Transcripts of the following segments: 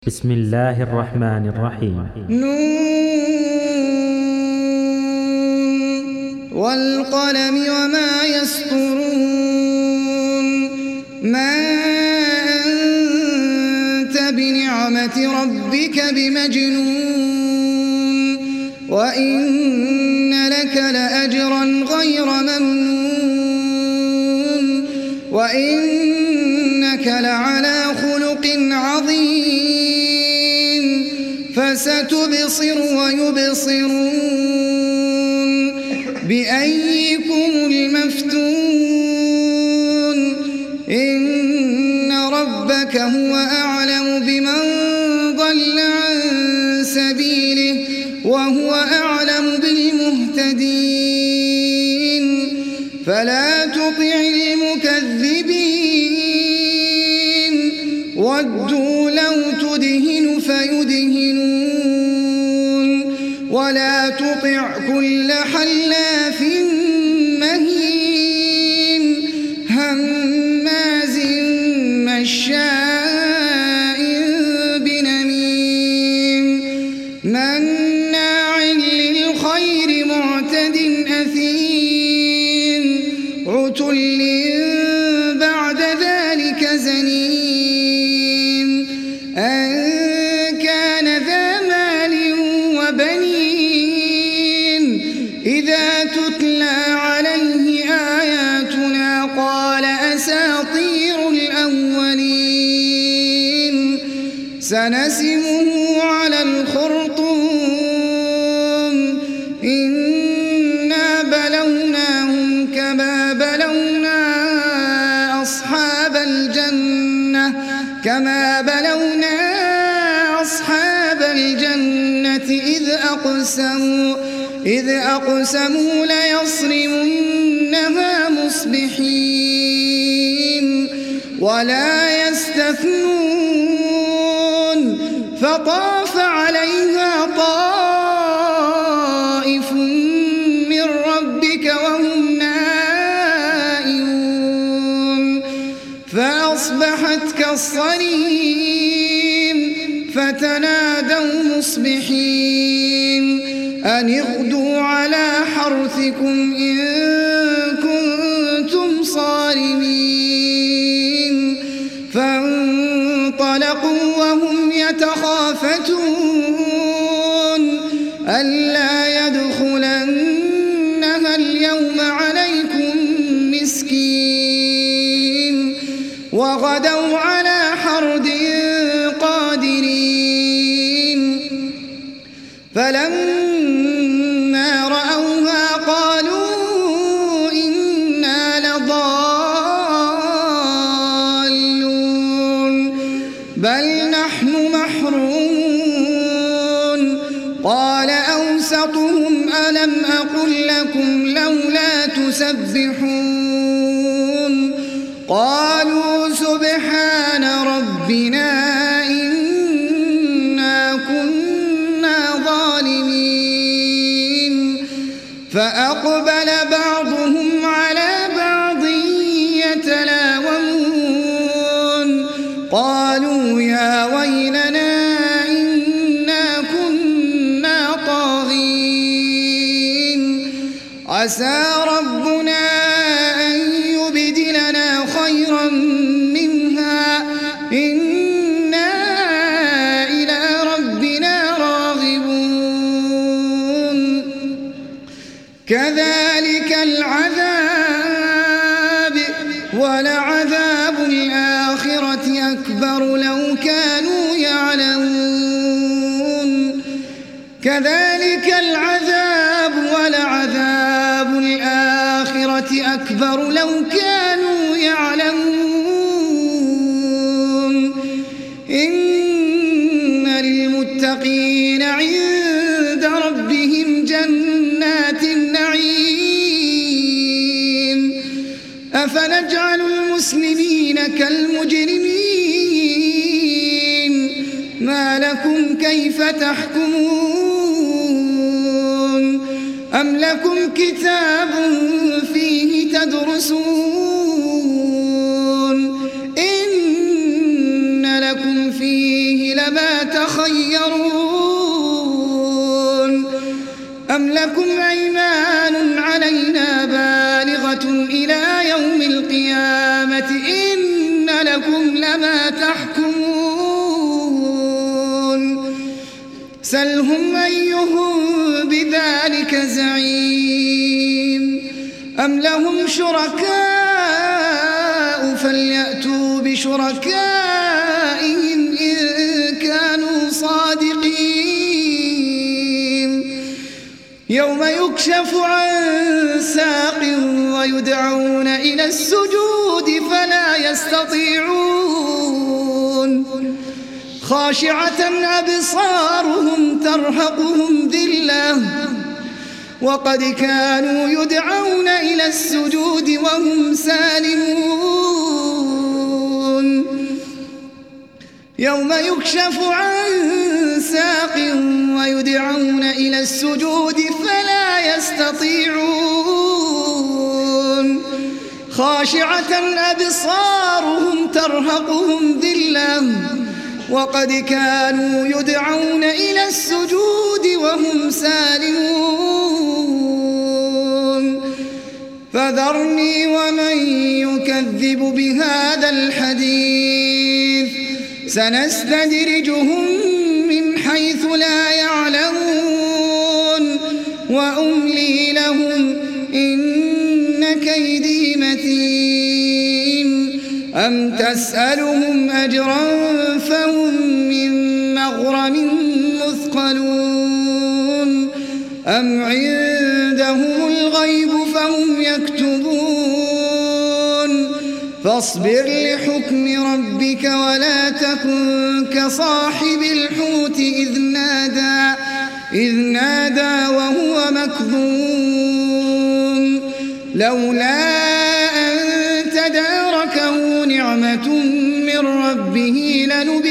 بسم الله الرحمن الرحيم. نون والقلم وما يسطرون. ما أنت بنعمة ربك بمجنون وإن لك لأجرا غير ممنون وإنك لعلى خلق عظيم. فستبصر ويبصرون بأيكم المفتون. إن ربك هو أعلم بمن ضل عن سبيله وهو أعلم بالمهتدين. فلا تطع المكذبين ودوا لو تدهن فيدهنون ولا تطع كل حلاف مهين هماز مشاء بنميم مناع للخير معتد أثيم عتل بعد ذلك زنيم أن كان ذا مال وبنين إذا تتلى عليه آياتنا قال أساطير الأولين. سنسمه على الخرطوم إنا بلوناهم كما بلونا أصحاب الجنة إذ أقسموا ليصرمنها مصبحين ولا يستثنون. فطاف عليها طائف من ربك وهم نائمون فأصبحت كالصريم. فتنادوا مصبحين أن اغدوا على حرثكم إن كنتم صارمين. فانطلقوا وهم يتخافتون ألا يدخلنها اليوم عليكم مسكين وغدوا على حرد قادرين. فلما رأوها قالوا إنا لضالون بل نحن محرومون. قال أوسطهم ألم أقل لكم لولا تسبحون قالوا سبحان ربنا إنا كنا ظالمين. فأقبل بعضهم على بعض يتلاومون قالوا يا ويلنا إنا كنا طاغين عسى ربنا أن يبدلنا خيرا منها إنا إلى ربنا راغبون. كذلك العذاب ولعذاب الآخرة أكبر لو كانوا يعلمون. كذلك العذاب ولعذاب الآخرة أكبر لو كانوا يعلمون. إن للمتقين عند ربهم جنات النعيم. أفنجعل المسلمين كالمجرمين ما لكم كيف تحكمون أم لكم كتاب فيه تدرسون إن لكم فيه لما تخيرون أم لكم أيمان علينا بالغة إلى يوم القيامة إن لكم لما تحكمون سلهم أيهم بذلك زعيم أم لهم شركاء فليأتوا بشركائهم إن كانوا صادقين يوم يكشف عن ساق ويدعون إلى السجود فلا يستطيعون خاشعة أبصارهم ترهقهم ذلة وقد كانوا يدعون إلى السجود وهم سالمون يوم يكشف عن ساق ويدعون إلى السجود فلا يستطيعون خاشعة أبصارهم ترهقهم ذلة وقد كانوا يدعون إلى السجود وهم سالمون فذرني ومن يكذب بهذا الحديث سنستدرجهم من حيث لا يعلمون وأملي لهم إن كيدي متين أم تسألهم أجرا فهم من مغرم مثقلون أم عندهم الغيب فهم يكتبون فاصبر لحكم ربك ولا تكن كصاحب الحوت إذ نادى وهو مكظوم لولا أن تداركه نعمة من ربه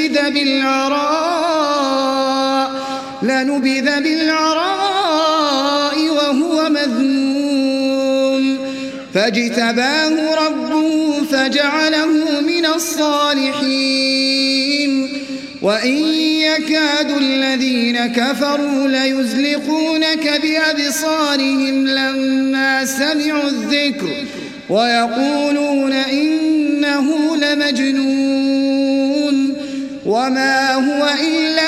لنبذ بالعراء وهو مذموم فاجتباه ربه فجعله من الصالحين وإن يكاد الذين كفروا ليزلقونك بأبصارهم لما سمعوا الذكر ويقولون إنه لمجنون وما هو إلا